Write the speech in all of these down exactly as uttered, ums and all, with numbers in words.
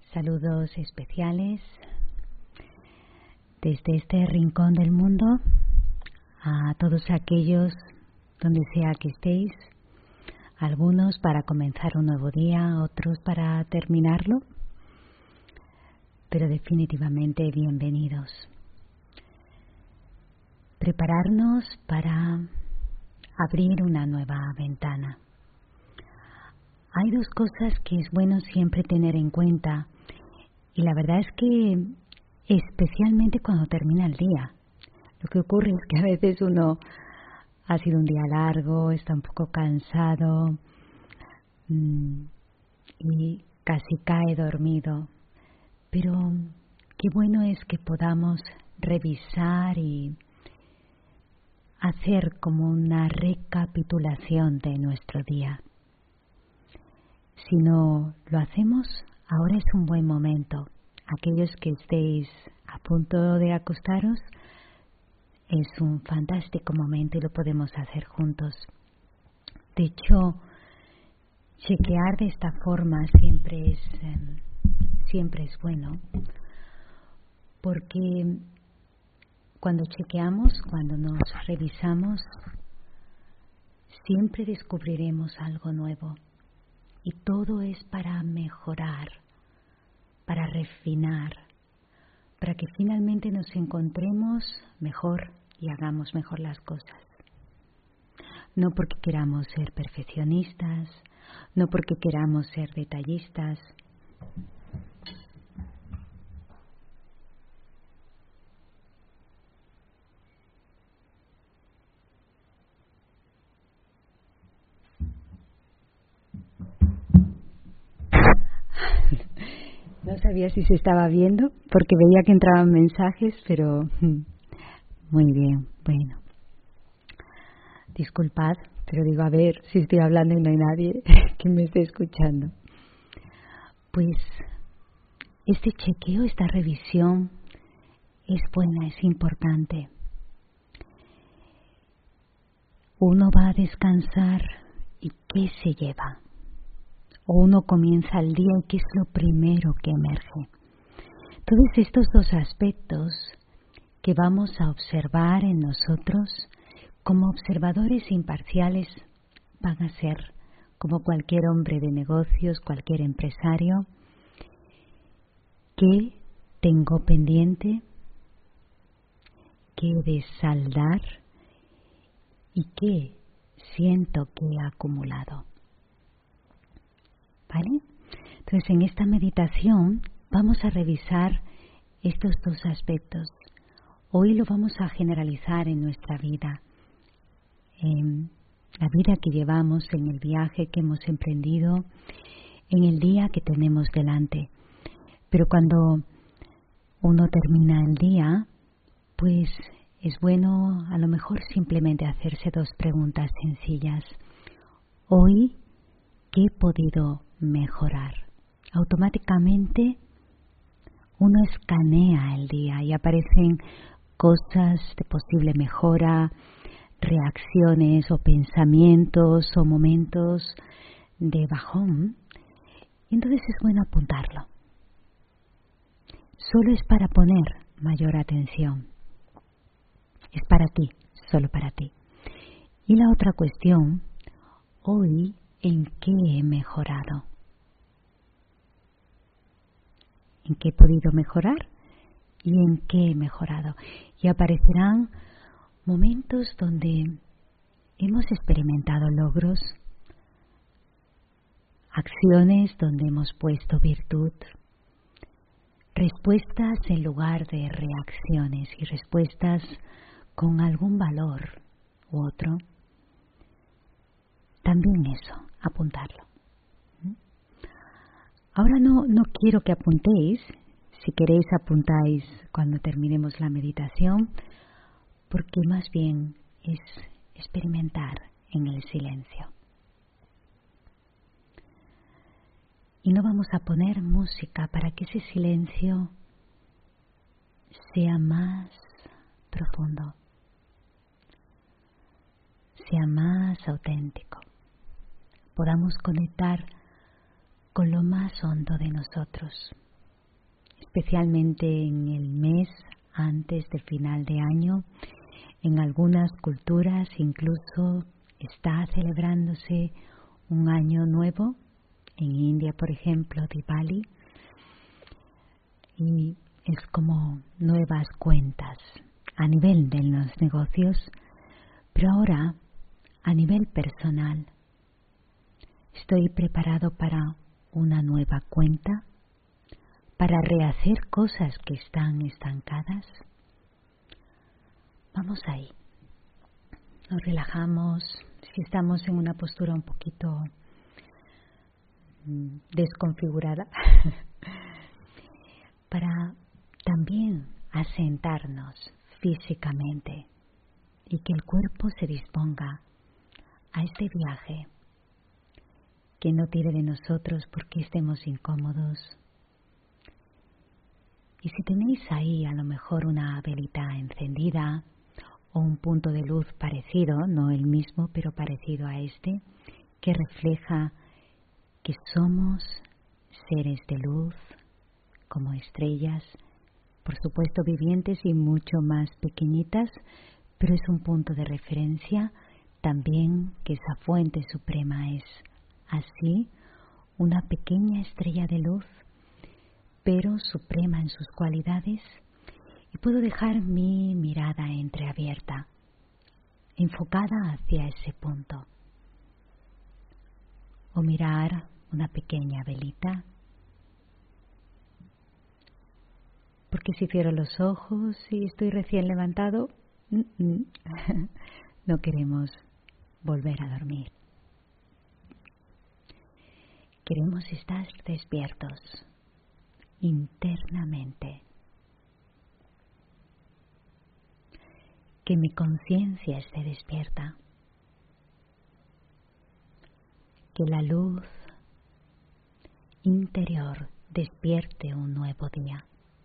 Saludos especiales desde este rincón del mundo a todos aquellos donde sea que estéis, algunos para comenzar un nuevo día, otros para terminarlo, pero definitivamente bienvenidos. Prepararnos para abrir una nueva ventana. Hay dos cosas que es bueno siempre tener en cuenta, y la verdad es que especialmente cuando termina el día. Lo que ocurre es que a veces uno ha sido un día largo, está un poco cansado mmm, y casi cae dormido. Pero qué bueno es que podamos revisar y hacer como una recapitulación de nuestro día. Si no lo hacemos, ahora es un buen momento. Aquellos que estéis a punto de acostaros, es un fantástico momento y lo podemos hacer juntos. De hecho, chequear de esta forma siempre es, eh, siempre es bueno, porque cuando chequeamos, cuando nos revisamos, siempre descubriremos algo nuevo. Y todo es para mejorar, para refinar, para que finalmente nos encontremos mejor y hagamos mejor las cosas. No porque queramos ser perfeccionistas, no porque queramos ser detallistas. No sabía si se estaba viendo porque veía que entraban mensajes, pero muy bien, bueno. Disculpad, pero digo, a ver si estoy hablando y no hay nadie que me esté escuchando. Pues este chequeo, esta revisión es buena, es importante. Uno va a descansar y ¿qué se lleva? O uno comienza el día y ¿qué es lo primero que emerge? Todos estos dos aspectos que vamos a observar en nosotros como observadores imparciales van a ser, como cualquier hombre de negocios, cualquier empresario, ¿qué tengo pendiente? ¿Qué he de saldar? ¿Y qué siento que he acumulado? ¿Vale? Entonces, en esta meditación vamos a revisar estos dos aspectos. Hoy lo vamos a generalizar en nuestra vida, en la vida que llevamos, en el viaje que hemos emprendido, en el día que tenemos delante. Pero cuando uno termina el día, pues es bueno a lo mejor simplemente hacerse dos preguntas sencillas. Hoy, ¿qué he podido mejorar? Automáticamente uno escanea el día y aparecen cosas de posible mejora, reacciones o pensamientos o momentos de bajón. Y entonces es bueno apuntarlo. Solo es para poner mayor atención. Es para ti, solo para ti. Y la otra cuestión, hoy, ¿en qué he mejorado? ¿En qué he podido mejorar? ¿Y en qué he mejorado? Y aparecerán momentos donde hemos experimentado logros, acciones donde hemos puesto virtud, respuestas en lugar de reacciones y respuestas con algún valor u otro. También eso, apuntarlo. Ahora no, no quiero que apuntéis, si queréis apuntáis cuando terminemos la meditación, porque más bien es experimentar en el silencio. Y no vamos a poner música para que ese silencio sea más profundo, sea más auténtico, podamos conectar con lo más hondo de nosotros, especialmente en el mes antes del final de año. En algunas culturas incluso está celebrándose un año nuevo. En India, por ejemplo, Diwali. Y es como nuevas cuentas a nivel de los negocios, pero ahora a nivel personal estoy preparado para una nueva cuenta, para rehacer cosas que están estancadas. Vamos ahí. Nos relajamos. Si estamos en una postura un poquito desconfigurada, para también asentarnos físicamente y que el cuerpo se disponga a este viaje, que no tire de nosotros porque estemos incómodos. Y si tenéis ahí a lo mejor una velita encendida o un punto de luz parecido, no el mismo, pero parecido a este, que refleja que somos seres de luz, como estrellas, por supuesto vivientes y mucho más pequeñitas, pero es un punto de referencia también que esa fuente suprema es así, una pequeña estrella de luz, pero suprema en sus cualidades, y puedo dejar mi mirada entreabierta, enfocada hacia ese punto, o mirar una pequeña velita, porque si cierro los ojos y estoy recién levantado, no queremos volver a dormir. Queremos estar despiertos internamente. Que mi conciencia esté despierta. Que la luz interior despierte un nuevo día.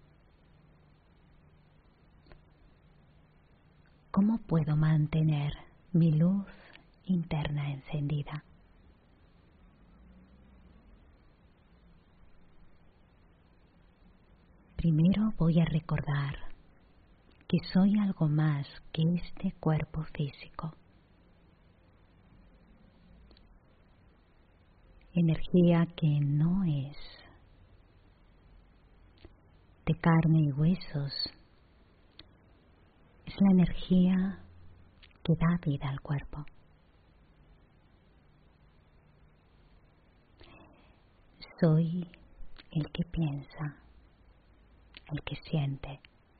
¿Cómo puedo mantener mi luz interna encendida? Primero voy a recordar que soy algo más que este cuerpo físico. Energía que no es de carne y huesos. Es la energía que da vida al cuerpo. Soy el que piensa, el que siente,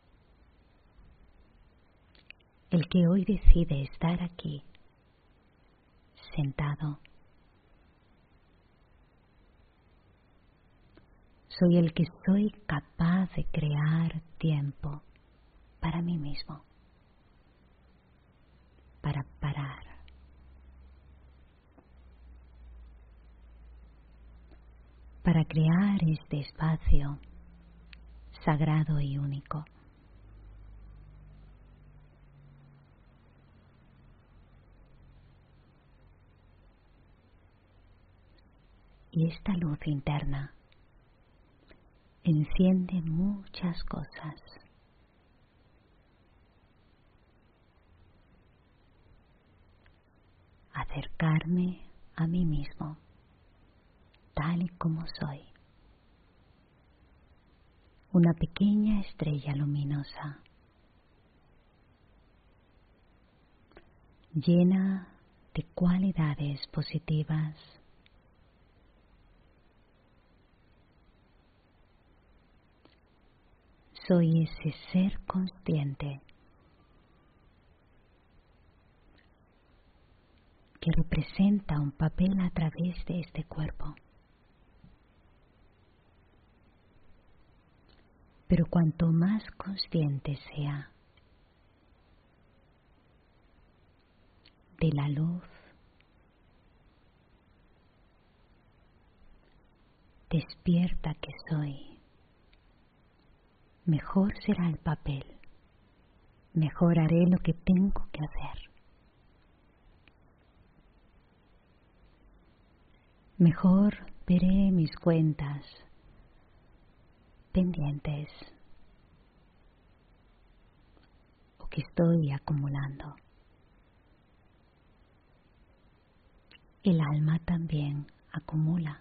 el que hoy decide estar aquí, sentado. Soy el que soy capaz de crear tiempo para mí mismo, para parar, para crear este espacio sagrado y único. Y esta luz interna enciende muchas cosas. Acercarme a mí mismo, tal y como soy. Una pequeña estrella luminosa, llena de cualidades positivas. Soy ese ser consciente que representa un papel a través de este cuerpo. Pero cuanto más consciente sea de la luz, despierta que soy, mejor será el papel, mejor haré lo que tengo que hacer. Mejor veré mis cuentas, pendientes o que estoy acumulando. El alma también acumula.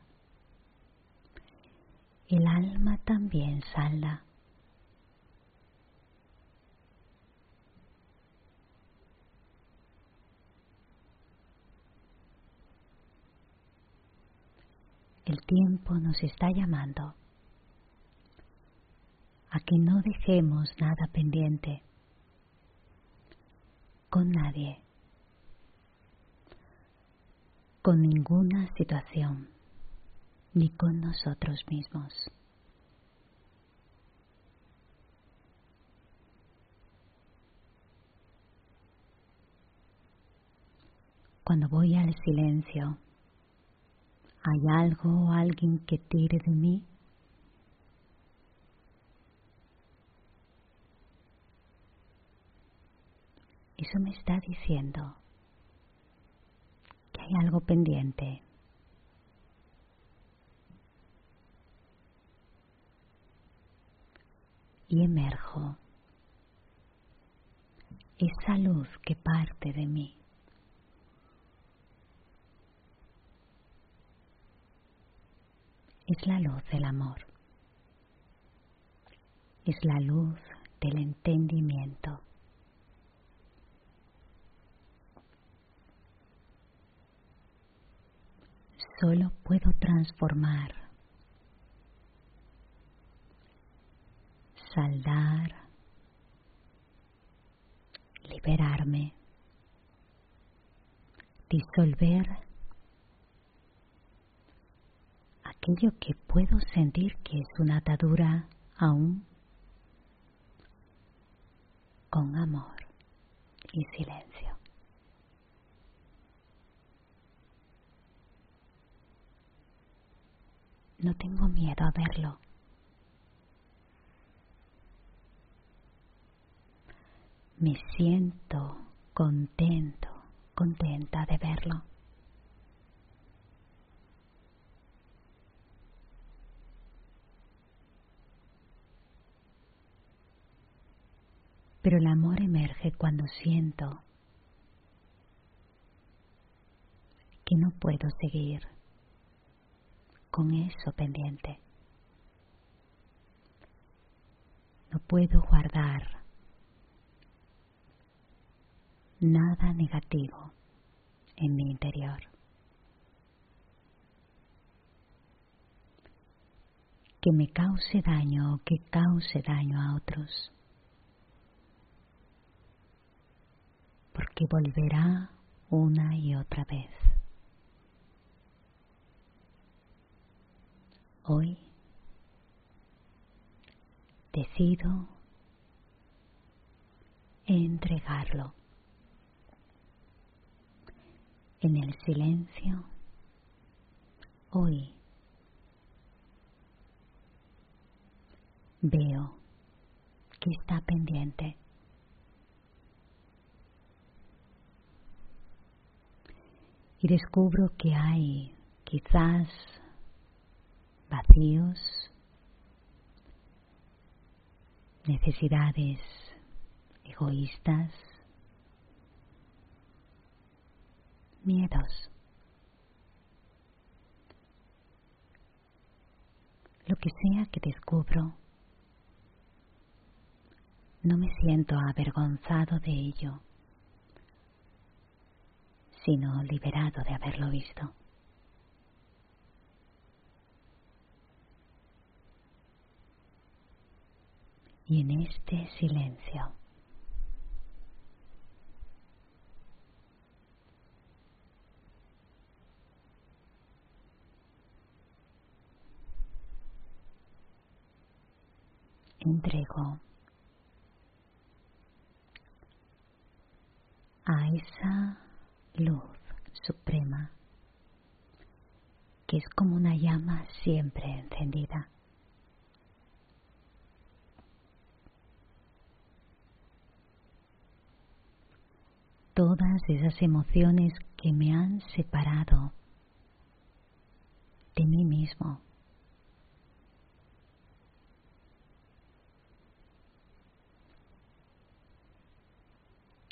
El alma también salda. El tiempo nos está llamando a que no dejemos nada pendiente con nadie, con ninguna situación, ni con nosotros mismos. Cuando voy al silencio, ¿hay algo o alguien que tire de mí? Eso me está diciendo que hay algo pendiente. Y emerjo esa luz que parte de mí. Es la luz del amor. Es la luz del entendimiento. Solo puedo transformar, saldar, liberarme, disolver aquello que puedo sentir que es una atadura aún, con amor y silencio. No tengo miedo a verlo. Me siento contento, contenta de verlo. Pero el amor emerge cuando siento que no puedo seguir con eso pendiente. No puedo guardar nada negativo en mi interior. Que me cause daño o que cause daño a otros. Porque volverá una y otra vez. Hoy decido entregarlo. En el silencio, hoy veo que está pendiente. Y descubro que hay quizás vacíos, necesidades egoístas, miedos. Lo que sea que descubro, no me siento avergonzado de ello, sino liberado de haberlo visto. Y en este silencio, entrego a esa luz suprema que es como una llama siempre encendida. Todas esas emociones que me han separado de mí mismo.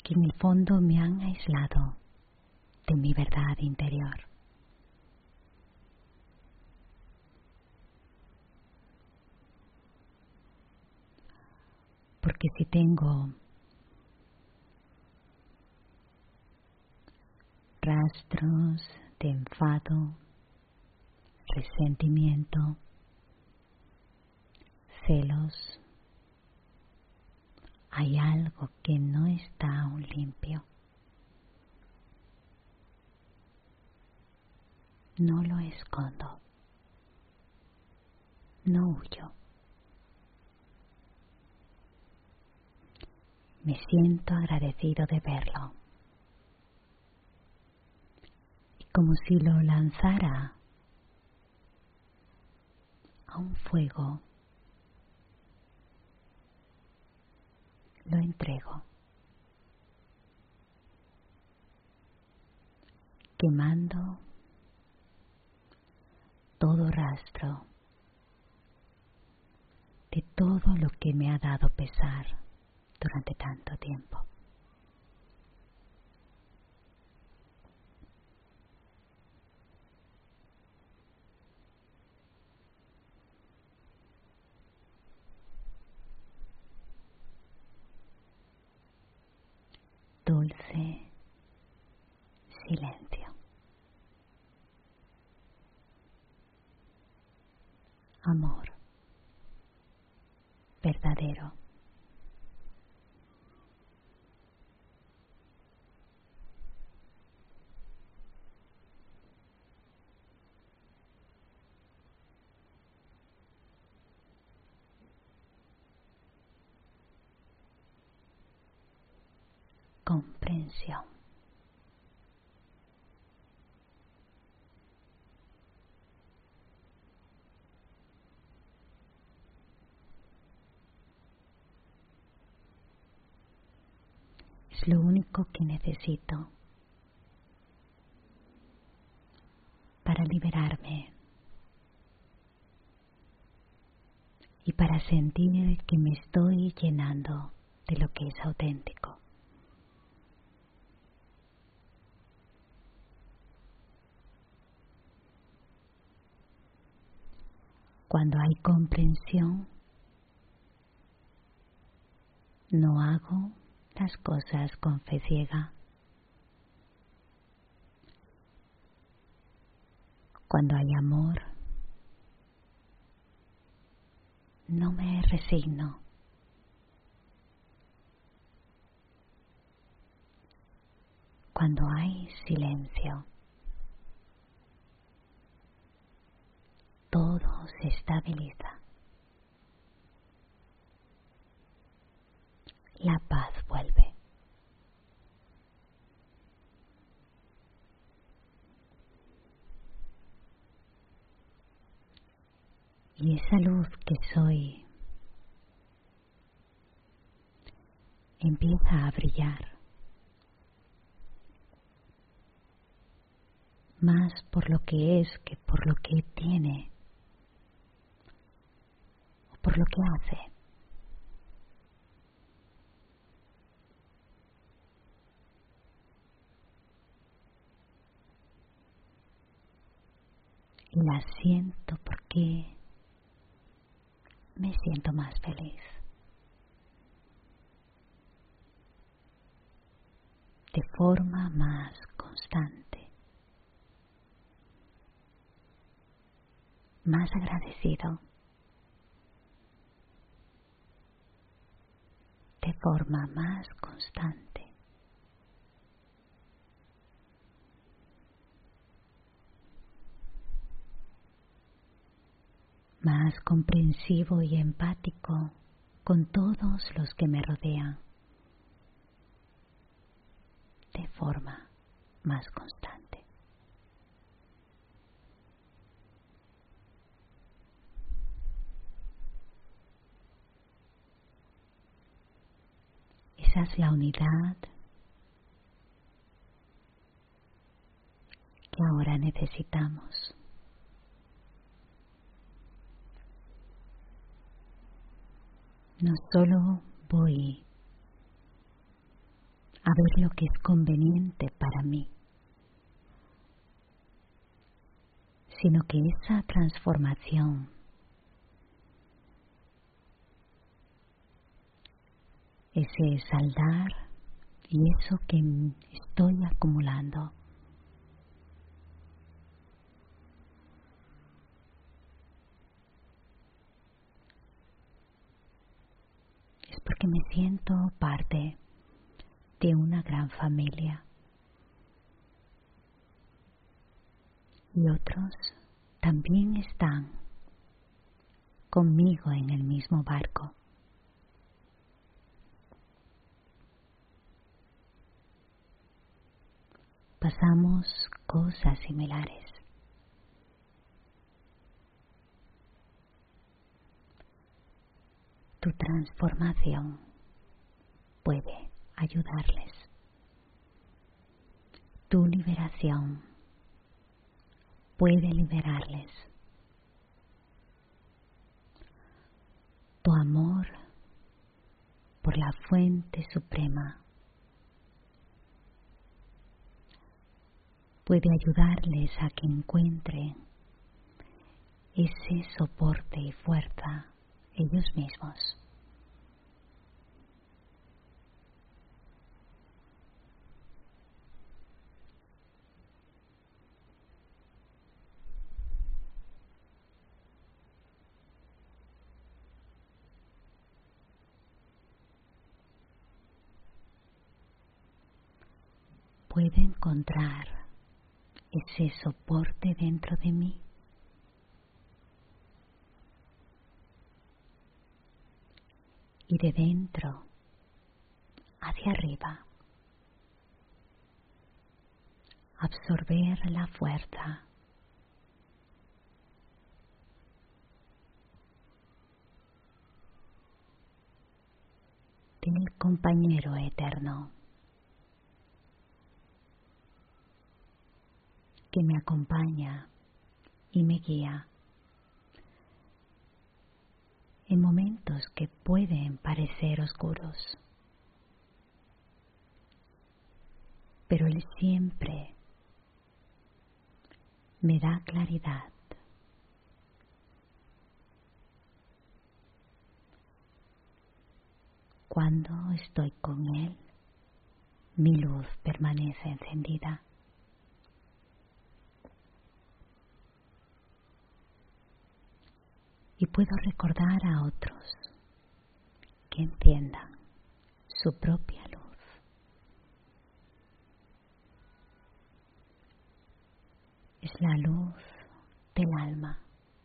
que en el fondo me han aislado de mi verdad interior. Porque si tengo rastros de enfado, resentimiento, celos, hay algo que no está aún limpio. No lo escondo, no huyo. Me siento agradecido de verlo. Y como si lo lanzara a un fuego, lo entrego, quemando todo rastro de todo lo que me ha dado pesar durante tanto tiempo. Dulce silencio. Amor verdadero. Comprensión. Es lo único que necesito para liberarme y para sentir que me estoy llenando de lo que es auténtico. Cuando hay comprensión, no hago las cosas con fe ciega. Cuando hay amor, no me resigno. Cuando hay silencio, todo se estabiliza. La paz vuelve. Y esa luz que soy empieza a brillar más por lo que es que por lo que tiene o por lo que hace. Y la siento porque me siento más feliz. De forma más constante. Más agradecido. De forma más constante. Más comprensivo y empático con todos los que me rodean. De forma más constante. Esa es la unidad que ahora necesitamos. No solo voy a ver lo que es conveniente para mí, sino que esa transformación ese saldar y eso que estoy acumulando es porque me siento parte de una gran familia y otros también están conmigo en el mismo barco. Pasamos cosas similares. Tu transformación puede ayudarles. Tu liberación puede liberarles. Tu amor por la fuente suprema puede ayudarles a que encuentren ese soporte y fuerza ellos mismos. Puedo encontrar ese soporte dentro de mí. Y de dentro hacia arriba, absorber la fuerza del compañero eterno que me acompaña y me guía en momentos que pueden parecer oscuros, pero Él siempre me da claridad. Cuando estoy con Él, mi luz permanece encendida. Y puedo recordar a otros que entiendan su propia luz. Es la luz del alma.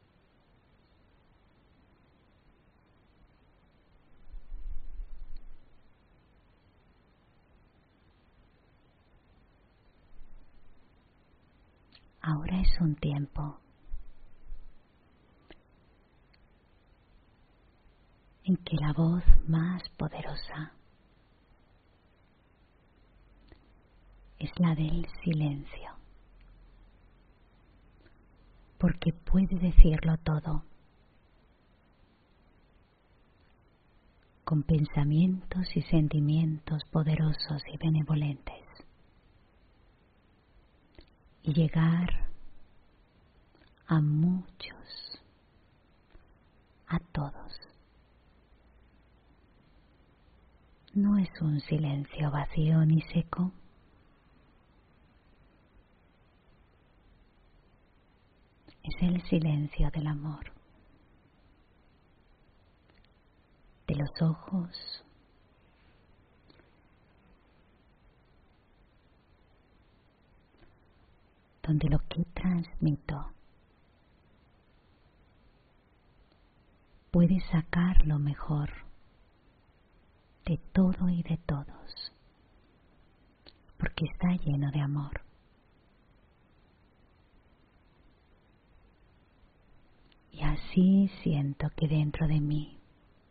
Ahora es un tiempo en que la voz más poderosa es la del silencio, porque puede decirlo todo, con pensamientos y sentimientos poderosos y benevolentes, y llegar a muchos, a todos. No es un silencio vacío ni seco. Es el silencio del amor, de los ojos, donde lo que transmito puede sacar lo mejor de todo y de todos, porque está lleno de amor. Y así siento que dentro de mí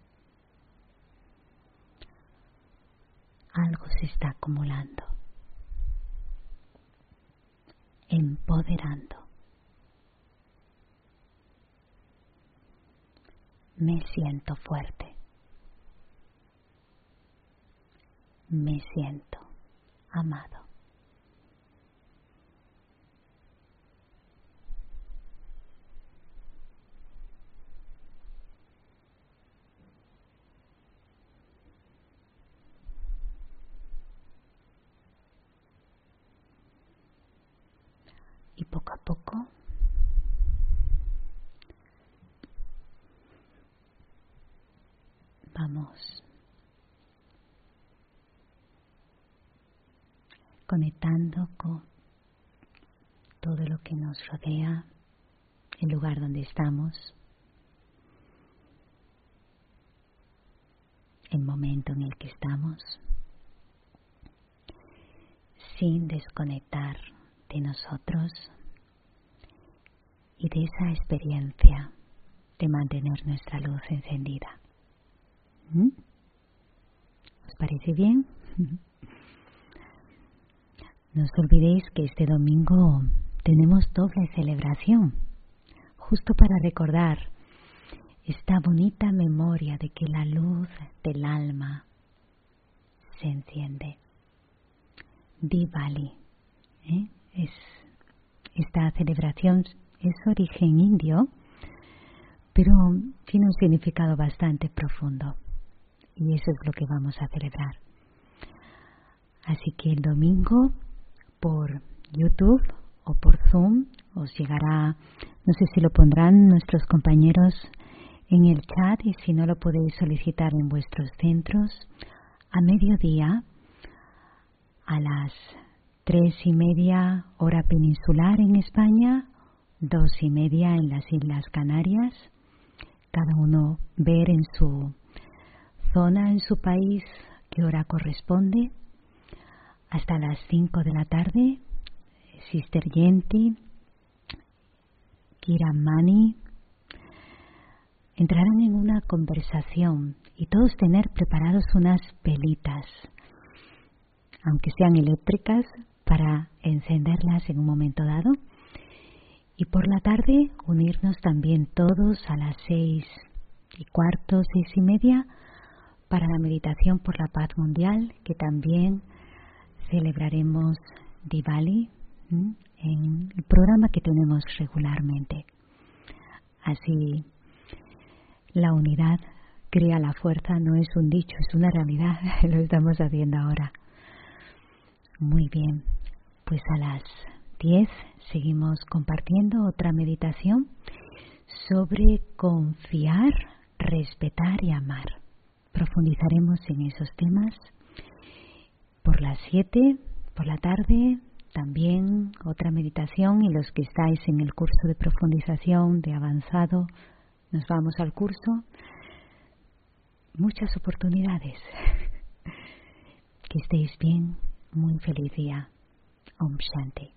algo se está acumulando, empoderando. Me siento fuerte. Me siento amado. Y poco a poco vamos conectando con todo lo que nos rodea, el lugar donde estamos, el momento en el que estamos, sin desconectar de nosotros y de esa experiencia de mantener nuestra luz encendida. ¿Mm? ¿Os parece bien? No os olvidéis que este domingo tenemos doble celebración, justo para recordar esta bonita memoria de que la luz del alma se enciende. Diwali, ¿eh? es, esta celebración es origen indio, pero tiene un significado bastante profundo y eso es lo que vamos a celebrar. Así que el domingo por YouTube o por Zoom os llegará, no sé si lo pondrán nuestros compañeros en el chat y si no lo podéis solicitar en vuestros centros, a mediodía a las tres y media hora peninsular en España, dos y media en las Islas Canarias, cada uno ver en su zona, en su país, qué hora corresponde. Hasta las cinco de la tarde, Sister Yenti, Kira Mani, entrarán en una conversación y todos tener preparados unas velitas, aunque sean eléctricas, para encenderlas en un momento dado. Y por la tarde unirnos también todos a las seis y cuarto, seis y media, para la meditación por la paz mundial, que también celebraremos Diwali ¿m? en el programa que tenemos regularmente. Así, la unidad crea la fuerza, no es un dicho, es una realidad, lo estamos haciendo ahora. Muy bien, pues a las diez seguimos compartiendo otra meditación sobre confiar, respetar y amar. Profundizaremos en esos temas. Por las siete, por la tarde, también otra meditación, y los que estáis en el curso de profundización de avanzado, nos vamos al curso. Muchas oportunidades. Que estéis bien. Muy feliz día. Om Shanti.